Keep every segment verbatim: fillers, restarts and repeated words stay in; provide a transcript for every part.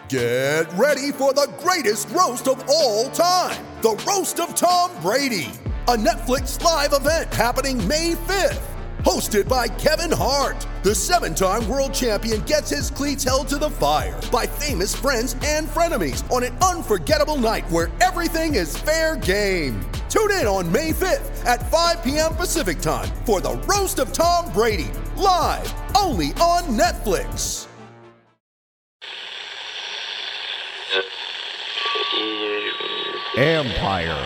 Get ready for the greatest roast of all time, the Roast of Tom Brady, a Netflix live event happening May fifth. Hosted by Kevin Hart, the seven-time world champion gets his cleats held to the fire by famous friends and frenemies on an unforgettable night where everything is fair game. Tune in on May fifth at five p.m. Pacific time for the Roast of Tom Brady, live only on Netflix. Empire.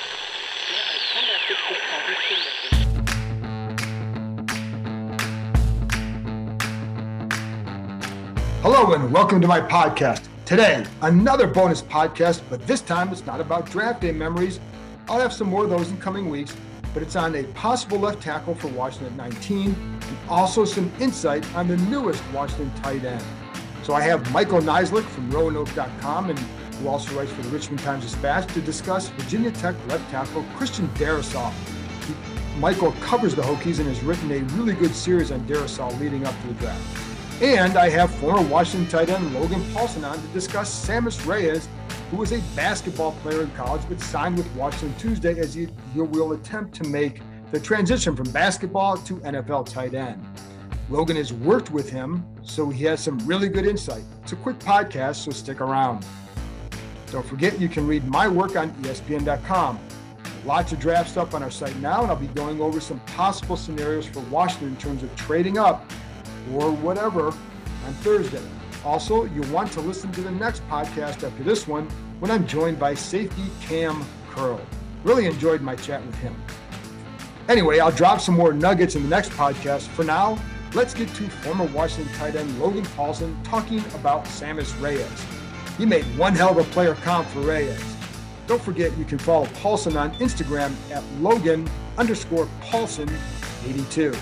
Hello and welcome to my podcast. Today, another bonus podcast, but this time it's not about draft day memories. I'll have some more of those in coming weeks, but it's on a possible left tackle for Washington at nineteen, and also some insight on the newest Washington tight end. So I have Michael Niziolek from Roanoke dot com, and who also writes for the Richmond Times-Dispatch, to discuss Virginia Tech left tackle Christian Darrisaw. Michael covers the Hokies and has written a really good series on Darrisaw leading up to the draft. And I have former Washington tight end Logan Paulsen on to discuss Sammis Reyes, who was a basketball player in college but signed with Washington Tuesday as he, he will attempt to make the transition from basketball to N F L tight end. Logan has worked with him, so he has some really good insight. It's a quick podcast, so stick around. Don't forget, you can read my work on E S P N dot com. Lots of draft stuff on our site now, and I'll be going over some possible scenarios for Washington in terms of trading up or whatever on Thursday. Also, you'll want to listen to the next podcast after this one when I'm joined by safety Cam Curl. Really enjoyed my chat with him. Anyway, I'll drop some more nuggets in the next podcast. For now, let's get to former Washington tight end Logan Paulsen talking about Sammis Reyes. He made one hell of a player comp for Reyes. Don't forget, you can follow Paulsen on Instagram at Logan underscore Paulsen eighty-two.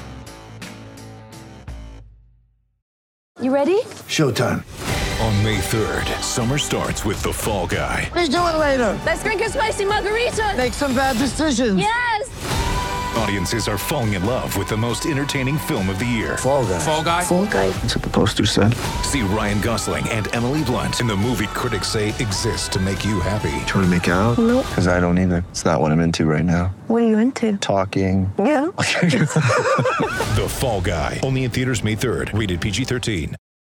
You ready? Showtime. On May third, summer starts with The Fall Guy. Let's do it later. Let's drink a spicy margarita. Make some bad decisions. Yes! Audiences are falling in love with the most entertaining film of the year. Fall Guy. Fall Guy? Fall Guy. That's what the poster said. See Ryan Gosling and Emily Blunt in the movie critics say exists to make you happy. Trying to make it out? Nope. Because I don't either. It's not what I'm into right now. What are you into? Talking. Yeah. The Fall Guy. Only in theaters May third. Rated P G thirteen.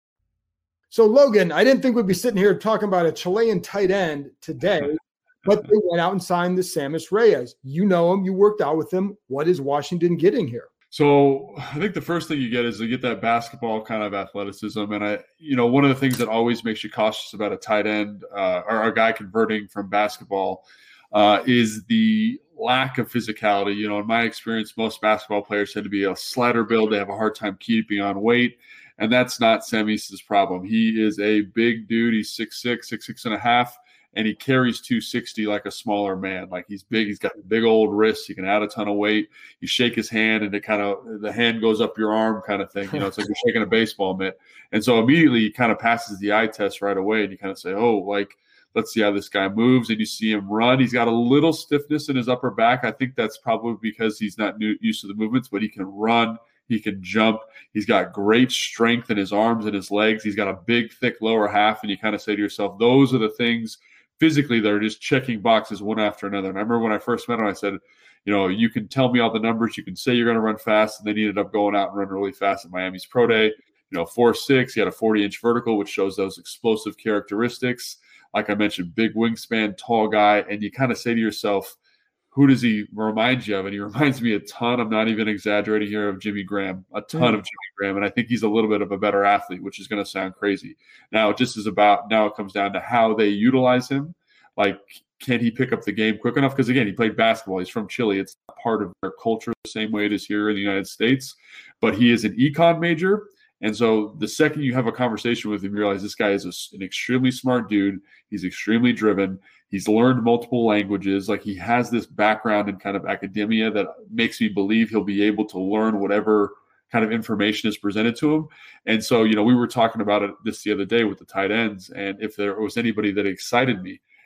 So, Logan, I didn't think we'd be sitting here talking about a Chilean tight end today, but they went out and signed the Sammis Reyes. You know him. You worked out with him. What is Washington getting here? So I think the first thing you get is to get that basketball kind of athleticism. And, I, you know, one of the things that always makes you cautious about a tight end uh, or a guy converting from basketball uh, is the lack of physicality. You know, in my experience, most basketball players tend to be a slider build. They have a hard time keeping on weight. And that's not Sammis' problem. He is a big dude. He's six six, six six and a half, and he carries two sixty like a smaller man. Like he's big. He's got big old wrists. He can add a ton of weight. You shake his hand, and it kind of the hand goes up your arm kind of thing. You know, it's like you're shaking a baseball mitt. And so immediately he kind of passes the eye test right away, and you kind of say, oh, like, let's see how this guy moves. And you see him run. He's got a little stiffness in his upper back. I think that's probably because he's not new, used to the movements, but he can run. He can jump. He's got great strength in his arms and his legs. He's got a big, thick lower half. And you kind of say to yourself, those are the things physically that are just checking boxes one after another. And I remember when I first met him, I said, you know, you can tell me all the numbers. You can say you're going to run fast. And then he ended up going out and running really fast at Miami's Pro Day. You know, four six. He had a forty-inch vertical, which shows those explosive characteristics. Like I mentioned, big wingspan, tall guy. And you kind of say to yourself, who does he remind you of? And he reminds me a ton, I'm not even exaggerating here, of Jimmy Graham, a ton mm. of Jimmy Graham. And I think he's a little bit of a better athlete, which is going to sound crazy. Now, it just is about, now it comes down to how they utilize him. Like, can he pick up the game quick enough? Because, again, he played basketball. He's from Chile. It's not part of their culture the same way it is here in the United States. But he is an econ major. And so the second you have a conversation with him, you realize this guy is a, an extremely smart dude. He's extremely driven. He's learned multiple languages. Like, he has this background in kind of academia that makes me believe he'll be able to learn whatever kind of information is presented to him. And so, you know, we were talking about it this the other day with the tight ends, and if there was anybody that excited me.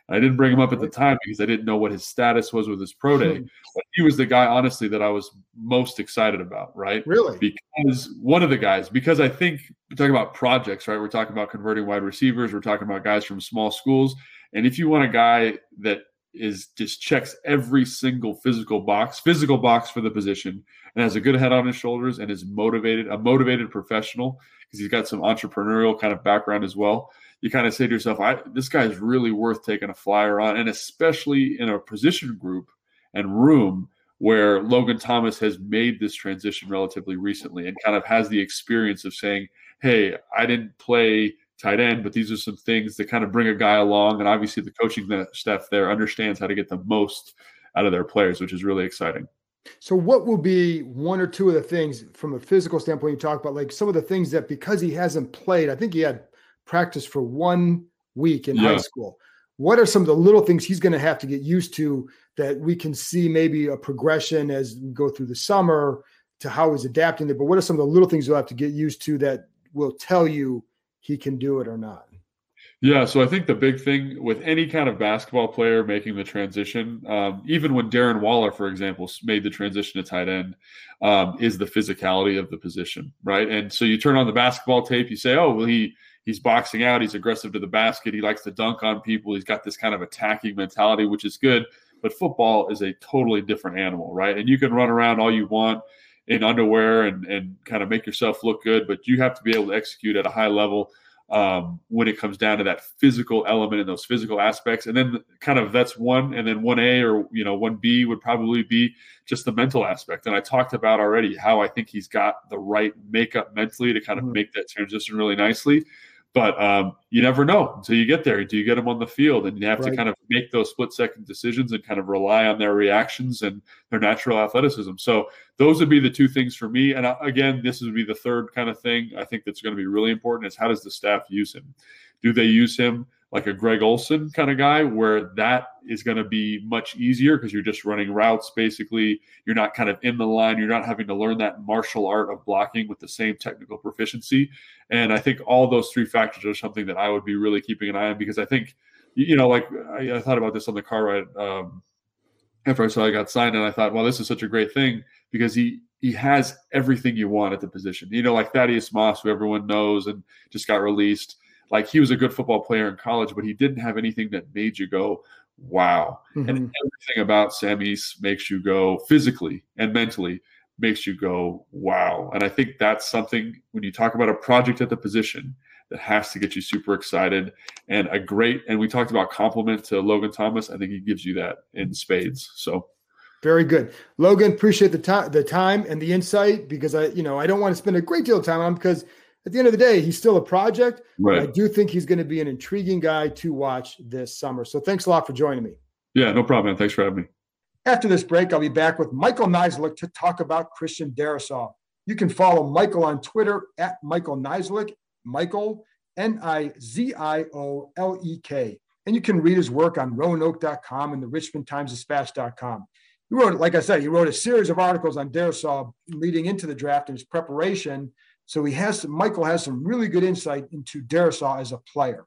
I didn't bring him up at the time because I didn't know what his status was with his pro day. But he was the guy, honestly, that I was most excited about, right? Really? Because one of the guys, because I think we're talking about projects, right? We're talking about converting wide receivers. We're talking about guys from small schools. And if you want a guy that is just checks every single physical box, physical box for the position, and has a good head on his shoulders and is motivated, a motivated professional, because he's got some entrepreneurial kind of background as well, you kind of say to yourself, I, this guy is really worth taking a flyer on, and especially in a position group and room where Logan Thomas has made this transition relatively recently and kind of has the experience of saying, hey, I didn't play tight end, but these are some things that kind of bring a guy along. And obviously the coaching staff there understands how to get the most out of their players, which is really exciting. So what will be one or two of the things from a physical standpoint you talk about, like some of the things that because he hasn't played, I think he had practice for one week in yeah. high school. What are some of the little things he's going to have to get used to that we can see maybe a progression as we go through the summer to how he's adapting there? But what are some of the little things you'll have to get used to that will tell you he can do it or not? Yeah, so I think the big thing with any kind of basketball player making the transition, um, even when Darren Waller, for example, made the transition to tight end, um, is the physicality of the position, right? And so you turn on the basketball tape, you say, oh, well, he he's boxing out, he's aggressive to the basket, he likes to dunk on people, he's got this kind of attacking mentality, which is good. But football is a totally different animal, right? And you can run around all you want in underwear and, and kind of make yourself look good, but you have to be able to execute at a high level um, when it comes down to that physical element and those physical aspects. And then kind of that's one, and then one A or, you know, one B would probably be just the mental aspect. And I talked about already how I think he's got the right makeup mentally to kind of mm-hmm. make that transition really nicely. But um, you never know until you get there. Do you get them on the field? And you have right. to kind of make those split-second decisions and kind of rely on their reactions and their natural athleticism. So those would be the two things for me. And again, this would be the third kind of thing I think that's going to be really important is how does the staff use him? Do they use him like a Greg Olsen kind of guy where that is going to be much easier because you're just running routes basically. You're not kind of in the line. You're not having to learn that martial art of blocking with the same technical proficiency. And I think all those three factors are something that I would be really keeping an eye on because I think, you know, like I, I thought about this on the car ride um, after I saw I got signed and I thought, well, this is such a great thing because he he has everything you want at the position. You know, like Thaddeus Moss, who everyone knows and just got released. Like he was a good football player in college, but he didn't have anything that made you go, wow. Mm-hmm. And everything about Sam East makes you go physically and mentally makes you go, wow. And I think that's something when you talk about a project at the position that has to get you super excited and a great, and we talked about compliment to Logan Thomas. I think he gives you that in spades. So very good. Logan, appreciate the time, the time and the insight because I, you know, I don't want to spend a great deal of time on him because at the end of the day, he's still a project. Right. But I do think he's going to be an intriguing guy to watch this summer. So thanks a lot for joining me. Yeah, no problem, man. Thanks for having me. After this break, I'll be back with Michael Niziolek to talk about Christian Darrisaw. You can follow Michael on Twitter at Michael Niziolek, Michael, N I Z I O L E K. And you can read his work on roanoke dot com and the richmond times dispatch dot com. He wrote, like I said, he wrote a series of articles on Darrisaw leading into the draft and his preparation. So he has some, Michael has some really good insight into Darrisaw as a player.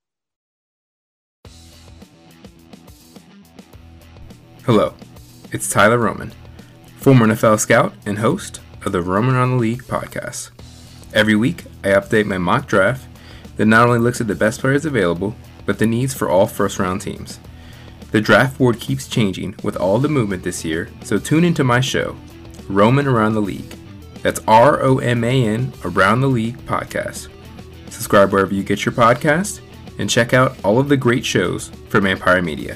Hello, it's Tyler Roman, former N F L scout and host of the Roman Around the League podcast. Every week, I update my mock draft that not only looks at the best players available, but the needs for all first-round teams. The draft board keeps changing with all the movement this year, so tune into my show, Roman Around the League. That's R O M A N Around the League podcast. Subscribe wherever you get your podcast and check out all of the great shows from Empire Media.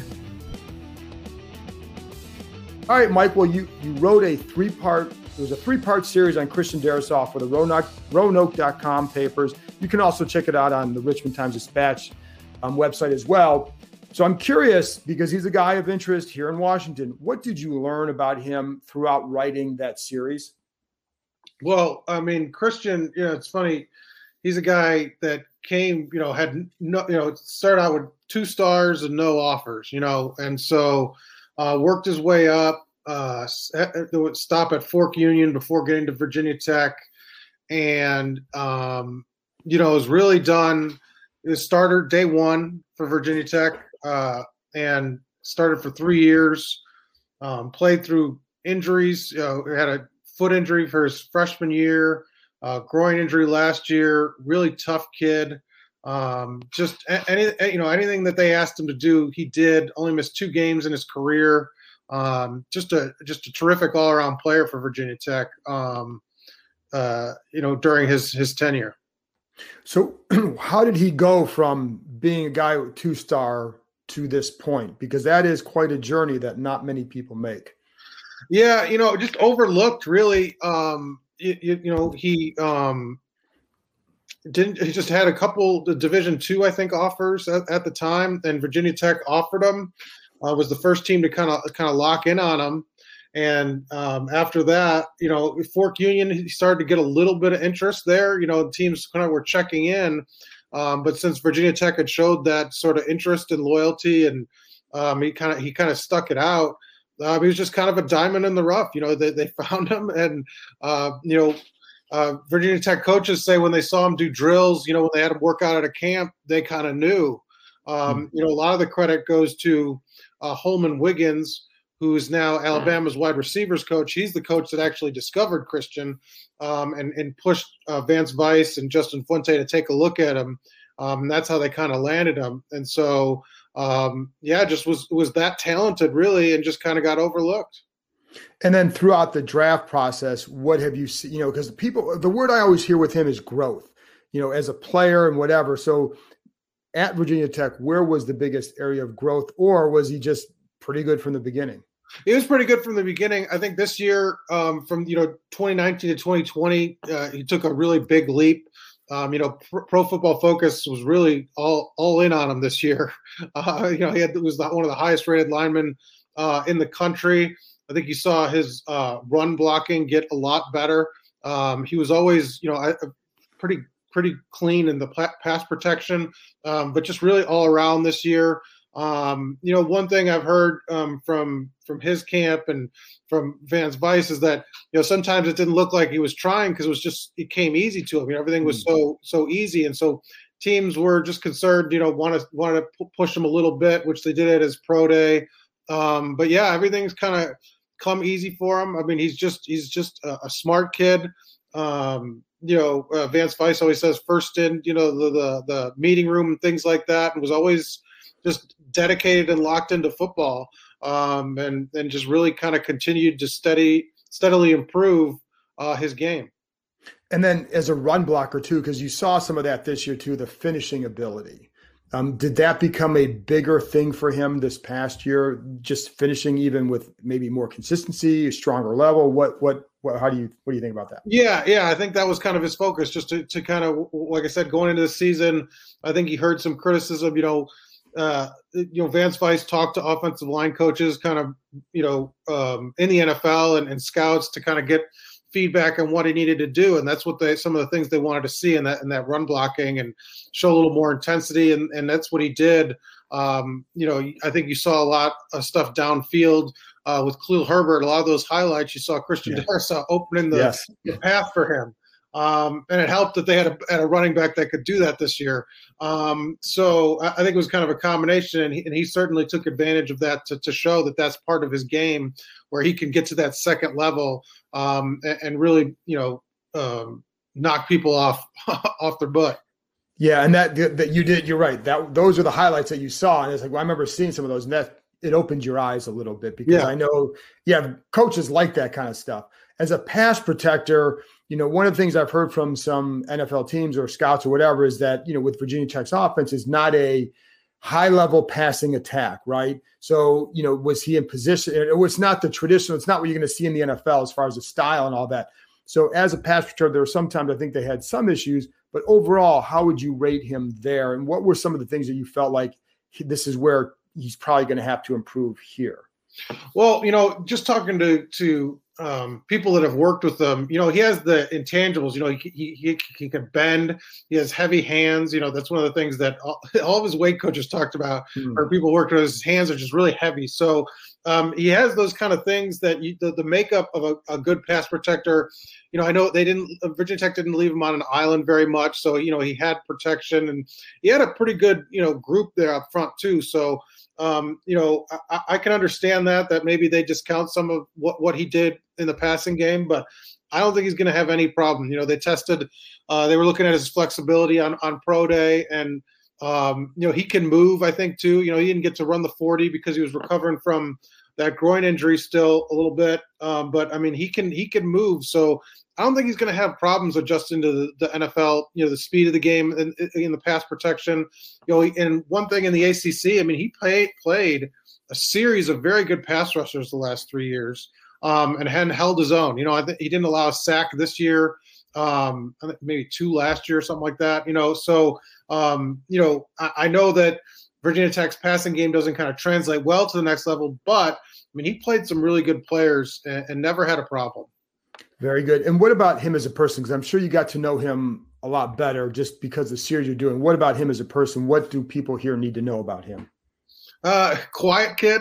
All right, Mike, well, you, you wrote a three-part, it was a three-part series on Christian Darrisaw for the Roanoke, roanoke dot com papers. You can also check it out on the Richmond Times Dispatch um, website as well. So I'm curious, because he's a guy of interest here in Washington, what did you learn about him throughout writing that series? Well, I mean, Christian, you know, it's funny. He's a guy that came, you know, had no, you know, started out with two stars and no offers, you know, and so uh, worked his way up, uh, stop at Fork Union before getting to Virginia Tech, and um, you know, has really done his starter day one for Virginia Tech. Uh, and started for three years, um, played through injuries. You know, had a foot injury for his freshman year, uh, groin injury last year, really tough kid. Um, just any, you know, anything that they asked him to do, he did. Only missed two games in his career. Um, just a just a terrific all around player for Virginia Tech. Um, uh, you know, during his his tenure. So, how did he go from being a guy with two star to this point? Because that is quite a journey that not many people make. Yeah, you know, just overlooked really. Um, you, you, you know, he. Um, Didn't he just had a couple the Division two, I think, offers at, at the time, and Virginia Tech offered him. Uh, was the first team to kind of kind of lock in on him, and um, after that, you know, Fork Union, he started to get a little bit of interest there. You know, teams kind of were checking in, um, but since Virginia Tech had showed that sort of interest and loyalty, and um, he kind of he kind of stuck it out. Uh, he was just kind of a diamond in the rough. You know, they they found him, and uh, you know. Uh, Virginia Tech coaches say when they saw him do drills, you know, when they had him work out at a camp, they kind of knew. Um, you know, a lot of the credit goes to uh, Holman Wiggins, who is now Alabama's wide receivers coach. He's the coach that actually discovered Christian um, and, and pushed uh, Vance Weiss and Justin Fuente to take a look at him. Um, and that's how they kind of landed him. And so, um, yeah, just was was that talented, really, and just kind of got overlooked. And then throughout the draft process, what have you seen? You know, because people, the word I always hear with him is growth, you know, as a player and whatever. So at Virginia Tech, where was the biggest area of growth, or was he just pretty good from the beginning? He was pretty good from the beginning. I think this year, um, from, you know, twenty nineteen to twenty twenty, uh, he took a really big leap. Um, you know, Pro, Pro Football Focus was really all all in on him this year. Uh, you know, he had, was one of the highest rated linemen uh, in the country. I think you saw his uh, run blocking get a lot better. Um, he was always, you know, a, a pretty pretty clean in the pass protection, um, but just really all around this year. Um, you know, one thing I've heard um, from from his camp and from Vance Weiss is that, you know, sometimes it didn't look like he was trying because it was just it came easy to him. You know, everything was so so easy, and so teams were just concerned. You know, want to want to push him a little bit, which they did at his pro day. Um, but yeah, everything's kind of come easy for him. I mean, he's just he's just a, a smart kid. Um, you know, uh, Vance Weiss always says first in, you know, the, the the meeting room and things like that, and was always just dedicated and locked into football, um, and and just really kind of continued to steady steadily improve uh, his game. And then as a run blocker too, because you saw some of that this year too, the finishing ability. Um, did that become a bigger thing for him this past year? Just finishing, even with maybe more consistency, a stronger level. What, what, what? How do you, what do you think about that? Yeah, yeah, I think that was kind of his focus, just to, to kind of, like I said, going into the season. I think he heard some criticism. You know, uh, you know, Vance Weiss talked to offensive line coaches, kind of, you know, um, in the N F L and, and scouts to kind of get feedback on what he needed to do, and that's what they some of the things they wanted to see in that in that run blocking and show a little more intensity, and and that's what he did. Um, you know, I think you saw a lot of stuff downfield uh, with Khalil Herbert. A lot of those highlights you saw Christian yeah. Darrisaw opening the, yes. the path for him, um, and it helped that they had a, had a running back that could do that this year. Um, so I, I think it was kind of a combination, and he, and he certainly took advantage of that to, to show that that's part of his game, where he can get to that second level um, and, and really, you know, um, knock people off off their butt. Yeah, and that that you did. You're right. That those are the highlights that you saw, and it's like, well, I remember seeing some of those, and that it opened your eyes a little bit because yeah. I know, yeah, coaches like that kind of stuff. As a pass protector, you know, one of the things I've heard from some N F L teams or scouts or whatever is that, you know, with Virginia Tech's offense is not a high-level passing attack, right? So, you know, was he in position? It was not the traditional, it's not what you're going to see in the N F L as far as the style and all that. So as a pass protector, there were sometimes I think they had some issues, but overall, how would you rate him there? And what were some of the things that you felt like this is where he's probably going to have to improve here? Well, you know, just talking to to um, people that have worked with him, you know, he has the intangibles. You know, he he he, he can bend. He has heavy hands. You know, that's one of the things that all, all of his weight coaches talked about, mm. or people worked with. His hands are just really heavy. So um, he has those kind of things that you, the, the makeup of a, a good pass protector. You know, I know they didn't, Virginia Tech didn't leave him on an island very much. So, you know, he had protection and he had a pretty good, you know, group there up front too. So, um, you know, I, I can understand that, that maybe they discount some of what, what he did in the passing game, but I don't think he's going to have any problem. You know, they tested, uh, they were looking at his flexibility on, on pro day, and, um, you know, he can move, I think too. You know, he didn't get to run the forty because he was recovering from that groin injury still a little bit. Um, but I mean, he can, he can move. So I don't think he's going to have problems adjusting to the, the N F L, you know, the speed of the game and in the pass protection. You know, and one thing in the A C C, I mean, he played, played a series of very good pass rushers the last three years. Um, and hadn't held his own. You know, I think he didn't allow a sack this year, um, I think maybe two last year or something like that. You know, so um, you know, I, I know that Virginia Tech's passing game doesn't kind of translate well to the next level, but I mean, he played some really good players and, and never had a problem. Very good. And what about him as a person? Because I'm sure you got to know him a lot better just because the series you're doing. What about him as a person? What do people here need to know about him? Uh, quiet kid,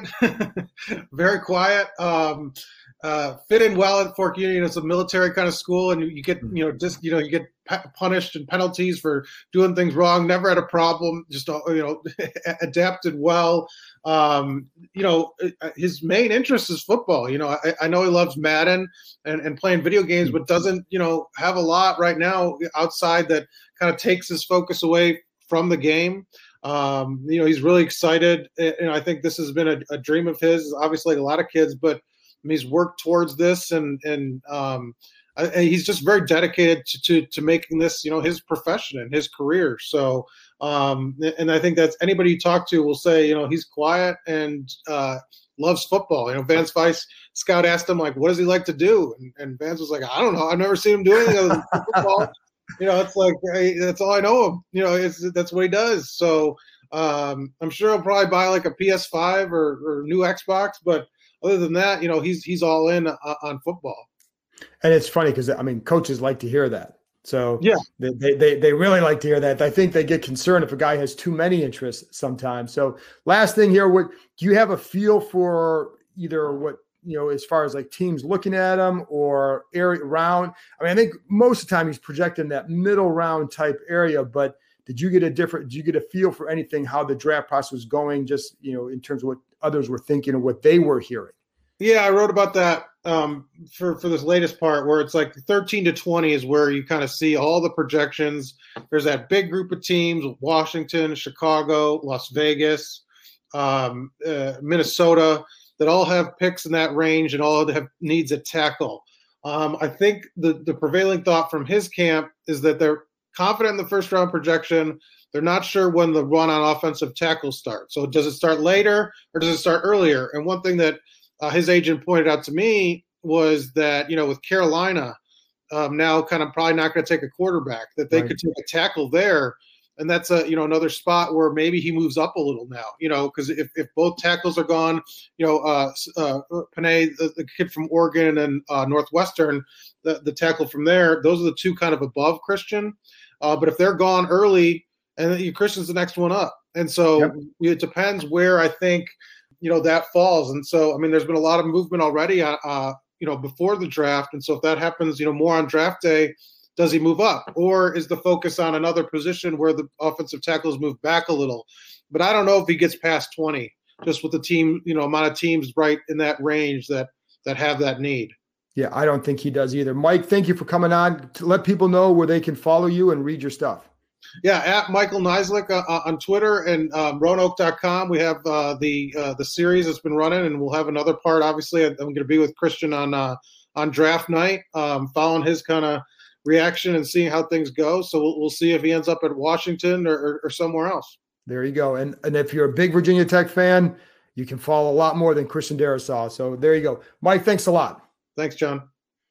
very quiet. Um, uh, fit in well at Fork Union. It's a military kind of school, and you, you get, you know, just, you know, you get p- punished and penalties for doing things wrong. Never had a problem. Just, you know, adapted well. Um, you know, his main interest is football. You know, I, I know he loves Madden and, and playing video games, but doesn't, you know, have a lot right now outside that kind of takes his focus away from the game. Um, you know, he's really excited. And I think this has been a, a dream of his, obviously like a lot of kids, but I mean, he's worked towards this, and, and, um, I, he's just very dedicated to, to, to making this, you know, his profession and his career. So, um, and I think that's anybody you talk to will say, you know, he's quiet and, uh, loves football. You know, Vance Vice Scout asked him, like, what does he like to do? And, and Vance was like, I don't know. I've never seen him do anything other than football. You know, it's like, hey, that's all I know him. You know, it's, that's what he does. So um, I'm sure he'll probably buy like a P S five or, or new Xbox. But other than that, you know, he's he's all in uh, on football. And it's funny because, I mean, coaches like to hear that. So yeah, they, they they really like to hear that. I think they get concerned if a guy has too many interests sometimes. So last thing here, what do you have a feel for either what, you know, as far as like teams looking at him or area round? I mean, I think most of the time he's projected in that middle round type area, but did you get a different, did you get a feel for anything, how the draft process was going, just, you know, in terms of what others were thinking and what they were hearing? Yeah, I wrote about that um, for, for this latest part where it's like thirteen to twenty is where you kind of see all the projections. There's that big group of teams, Washington, Chicago, Las Vegas, um, uh, Minnesota, that all have picks in that range and all have needs at tackle. Um, I think the, the prevailing thought from his camp is that they're confident in the first round projection. They're not sure when the run on offensive tackle starts. So does it start later or does it start earlier? And one thing that uh, his agent pointed out to me was that, you know, with Carolina um, now kind of probably not going to take a quarterback, that they right. could take a tackle there. And that's a, you know, another spot where maybe he moves up a little now, you know, because if, if both tackles are gone, you know, uh, uh, Panay, the, the kid from Oregon, and uh, Northwestern, the, the tackle from there, those are the two kind of above Christian. Uh, but if they're gone early, and then Christian's the next one up. And so yep. it depends where I think, you know, that falls. And so, I mean, there's been a lot of movement already, uh, you know, before the draft. And so if that happens, you know, more on draft day, does he move up, or is the focus on another position where the offensive tackles move back a little? But I don't know if he gets past twenty, just with the team, you know, amount of teams right in that range that that have that need. Yeah, I don't think he does either. Mike, thank you for coming on to let people know where they can follow you and read your stuff. Yeah, at Michael Niziolek uh, on Twitter and um, roanoke dot com. We have uh, the uh, the series that's been running, and we'll have another part. Obviously, I'm going to be with Christian on uh, on draft night, um, following his kind of reaction and seeing how things go. So we'll, we'll see if he ends up at Washington or, or, or somewhere else. There you go. And and if you're a big Virginia Tech fan, you can follow a lot more than Christian Darrisaw. So there you go. Mike, thanks a lot. Thanks, John.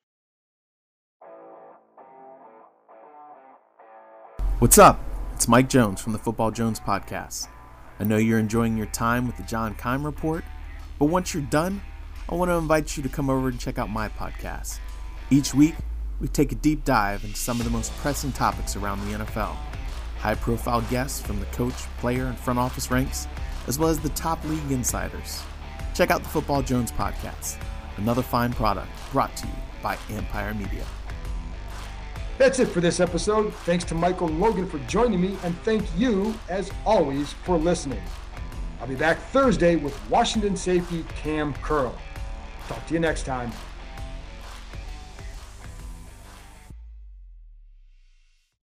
What's up? It's Mike Jones from the Football Jones podcast. I know you're enjoying your time with the John Keim Report, but once you're done, I want to invite you to come over and check out my podcast. Each week, we take a deep dive into some of the most pressing topics around the N F L. High-profile guests from the coach, player, and front office ranks, as well as the top league insiders. Check check out the Football Jones podcast, another fine product brought to you by Empire Media. That's it for this episode. Thanks to Michael and Logan for joining me, and thank you, as always, for listening. I'll be back Thursday with Washington safety Cam Curl. Talk to you next time.